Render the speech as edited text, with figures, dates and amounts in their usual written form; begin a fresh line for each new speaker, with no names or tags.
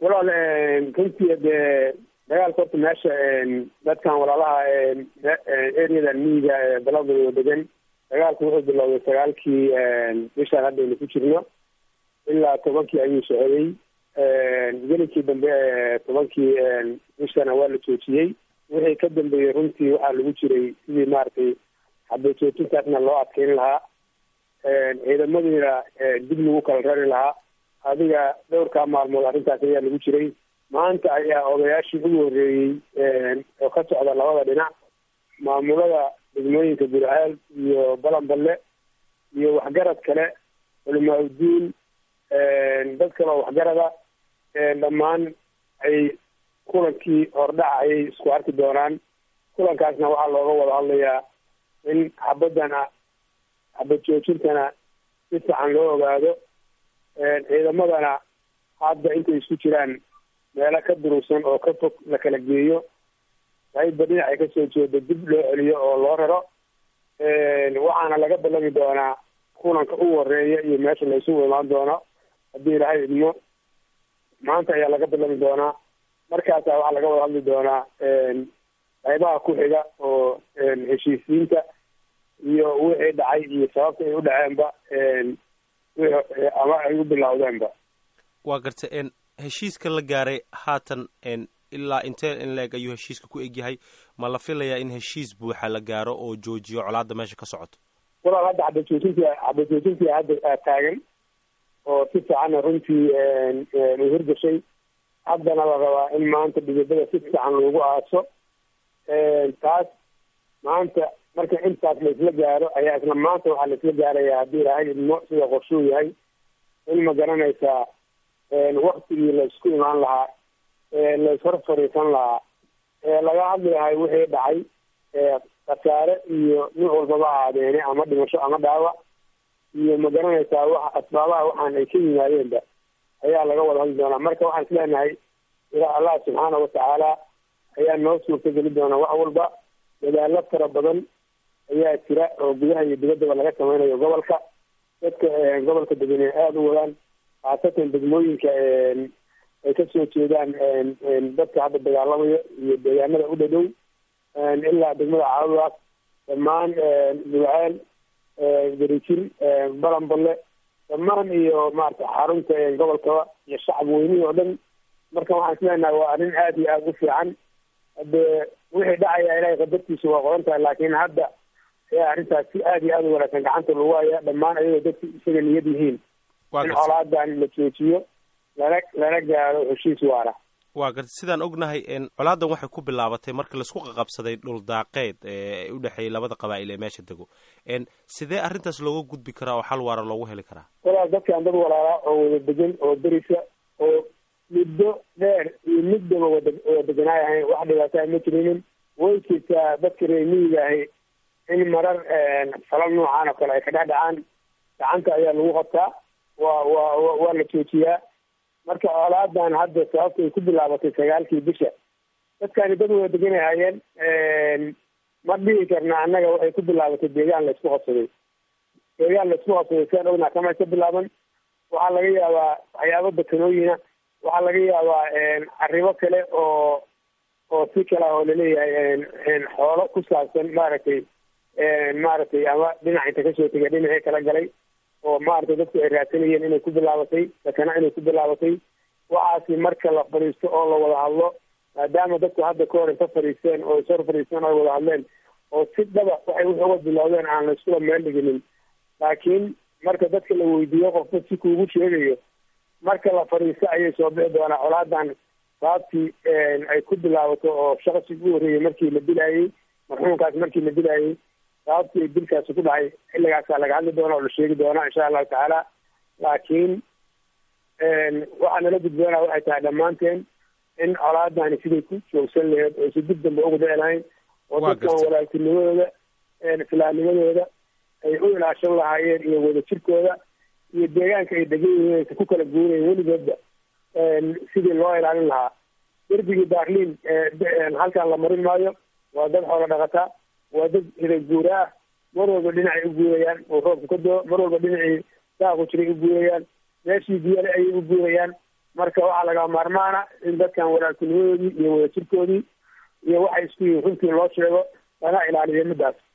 walaal runtii dee dagaalka horta meesha dadkan walaalaha areadan miyiga dalada degan dagaalku wuxuu bilowday 9kii bishaan haddaynu ku jirno ilaa 10kii ayuu socday. gelinkii dambe 10kii bishana waa la joojiyey. wixii ka dambeeyey runtii waxaa lagu jiray sidii maaragtay hadday joojintaasna loo adkeyn lahaa, ciidamadiina dib lagu kala rari lahaa. adiga dhowrkaa maalmood arrintaas ayaa lagu jiray. maanta ayaa odayaashii ugu horreeyey oo ka socda labada dhinac, maamulada degmooyinka Gurceel iyo Balanballe iyo waxgarad kale, culimaa udiin, dad kale oo waxgarada, dhammaan ay kulankii hordhaca ayay isku arki doonaan. kulankaasna waxaa looga wada hadlayaa in xabad joojintana si fiican loo ogaado, ciidamadana hadda intay isku jiraan meelo ka durugsan oo ka fog la kala geeyo, qayba dhinac ay kasoo jeedo dib loo celiyo oo loo raro. waxaana laga ballami doonaa kulanka ugu horeeya iyo meesha la isugu imaan doono haddii ilaahay idmo. maanta ayaa laga ballami doonaa, markaasaa waxaa laga wada hadli doonaa qaybaha ku xiga oo heshiisiinta iyo wixii dhacay iyo sababta ay u dhaceenba ama ay u bilowdeenba.
waa garta heshiiska la gaaray haatan ilaa intee in leeg ayuu heshiiska ku egyahay? ma la filayaa in heshiis buuxa la gaaro oo joojiyo colaadda meesha ka socoto?
walaal hadda xabad joojintii hadda taagan oo si fiicanna runtii u hirgashay. haddana la rabaa in maanta dhibidada si fiican loogu aaso. taas maanta marka intaas laisla gaaro ayaa isla maanta waxaa laisla gaarayaa haddii ilaahay idmo sida qorshuu yahay in ma garanaysaa waktigii la isku imaan lahaa, la ishor fariisan lahaa, laga hadli lahay wixii dhacay, khasaare iyo nin walbaba ahaadeene ama dhimasho ama dhaawac, iyo ma garanaysaa waxa asbaabaha waxaan ay ka yimaadeenba ayaa laga wada hadli doonaa. marka waxaan isleenahay ilaa allah subxaana watacaala ayaa noo suurtageli doona wax walba. dadaalo fara badan ayaa jira oo gudaha iyo dibaddaba laga samaynayo gobolka. dadka gobolka degan aada u wadaan, khaasatan degmooyinka ay kasoo jeedaan dadka hadda dagaalamayo iyo deegaanada u dhadhow ilaa degmada Caabudaaq, dhammaan Gurceel, Garijir, Balanballe, dhammaan iyo maarata xarunta gobolkaba iyo shacab weynihii oo dhan. marka waxaan isleenahay waa arrin aada iyo aada u fiican. hade wixii dhacaya ilaahay qadartiisa waa qoran tahay, laakiin hadda ayaa arrintaas si aada iyo aada u wanaagsan gacanta lagu haya, dhammaan ayagoo dadku isaga niyad yihiin in colaadan la joojiyo lana gaaro heshiis waara.
waa garta sidaan ognahay colaadan waxay ku bilaabatay marka laisku qaqabsaday dhul daaqeed ee u dhexeeyay labada qabaa'il ee meesha dego. sidee arrintaas looga gudbi karaa oo xal waara loogu heli karaa?
walaal dadkaan dad walaalaa oo wada degan oo derisa oo muddo dheer iyo middaba wada deganaay ahayn, wax dhibaataa ma jirinin. way jirtaa dadka reer miyiga ahi in marar falal noocaan oo kale ay ka dhex dhacaan, gacanta ayaa lagu qabtaa, waa la joojiyaa. marka colaadan hadda sababta ay ku bilaabatay 9kii bisha, dadkaani dad wada deganay hayeen. ma dhihi karna annaga waxay ku bilaabatay deegaan laisku qabsaday. deegaan laisku qabsaday siaan ognaa kama ka bilaaban. waxaa laga yaabaa waxyaabo dekanooyina, waxaa laga yaabaa arrimo kale oo si kale oo laleeyahay xoolo ku saabsan maaragtay ama dhinac inta kasoo tegay dhinacii kala galay oo maaragtay dadku ay raadsanayeen inay ku bilaabatay, dakana inay ku bilaabatay. waxaasi marka la fadhiisto oo la wada hadlo, maadaama dadku hadda ka hor inta fadhiisteen oo ishor fadhiisteen oo wada hadleen oo si dhaba waxay wix uga bilowdeen aan la iskula meel dhiginin. laakiin marka dadka la weydiiyo qofka si kuugu sheegayo, marka la fadhiisto ayay soo bixi doonaa colaadan sababtii ay ku bilaabato oo shaqsi ugu horreeyey markii la dilayey, marxuumkaas markii la dilayey sababtii dilkaasi ku dhacay xilligaasaa laga hadli doona oo la sheegi doonaa insha allahu tacaala. laakiin waxaa nala gudboonaa waxay tahay dhammaanteen in colaadani siday ku joogsan laheyd oo si dib dambe ugu dhici lahayn oo dadkan walaaltinimadooda islaamnimadooda ay u ilaashan lahaayeen iyo wadajirkooda iyo deegaanka ay degan yihiin aysa ku kala guurayen weligoodba sidii loo ilaalin lahaa. derbigii baarliin halkaan la marin maayo. waa dad xoolo dhaqataa, waa dad hiray guura ah. mar walba dhinacay u guurayaan oo roobka ka doo, mar walba dhinacii daaqu jiray u guurayaan, meeshii biyale ayay u guurayaan. marka waxaa laga maarmaana in dadkan walaaltinimadoodii iyo wadajirkoodii iyo waxay isku yihiin runtii loo sheego lana ilaaliyo midaas